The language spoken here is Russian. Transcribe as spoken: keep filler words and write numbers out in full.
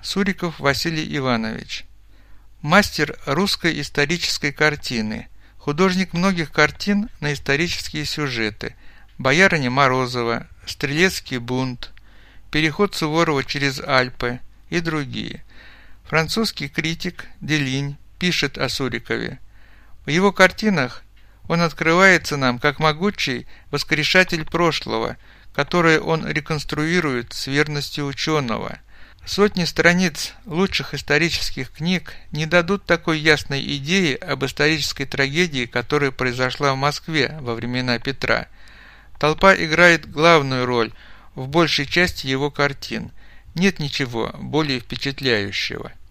Суриков Василий Иванович. Мастер русской исторической картины, художник многих картин на исторические сюжеты: «Боярыня Морозова», «Стрелецкий бунт», «Переход Суворова через Альпы» и другие. Французский критик Делинь пишет о Сурикове: в его картинах он открывается нам как могучий воскрешатель прошлого, которое он реконструирует с верностью ученого. Сотни страниц лучших исторических книг не дадут такой ясной идеи об исторической трагедии, которая произошла в Москве во времена Петра. Толпа играет главную роль в большей части его картин. Нет ничего более впечатляющего.